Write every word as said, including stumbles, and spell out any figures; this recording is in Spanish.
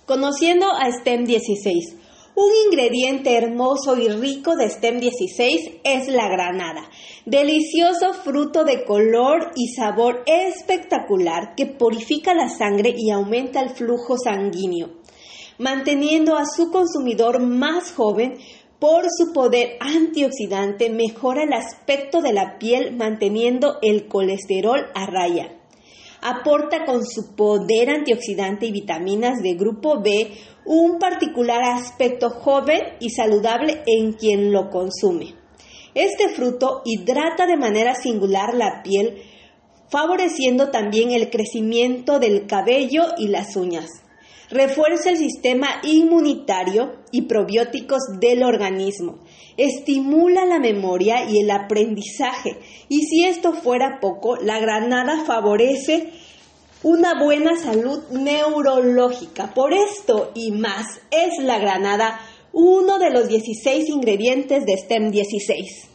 Conociendo a STEM dieciséis. Un ingrediente hermoso y rico de STEM dieciséis es la granada, delicioso fruto de color y sabor espectacular que purifica la sangre y aumenta el flujo sanguíneo, manteniendo a su consumidor más joven. Por su poder antioxidante, mejora el aspecto de la piel manteniendo el colesterol a raya. Aporta con su poder antioxidante y vitaminas de grupo B un particular aspecto joven y saludable en quien lo consume. Este fruto hidrata de manera singular la piel, favoreciendo también el crecimiento del cabello y las uñas. Refuerza el sistema inmunitario y probióticos del organismo. Estimula la memoria y el aprendizaje. Y si esto fuera poco, la granada favorece una buena salud neurológica. Por esto y más, es la granada uno de los dieciséis ingredientes de STEM dieciséis.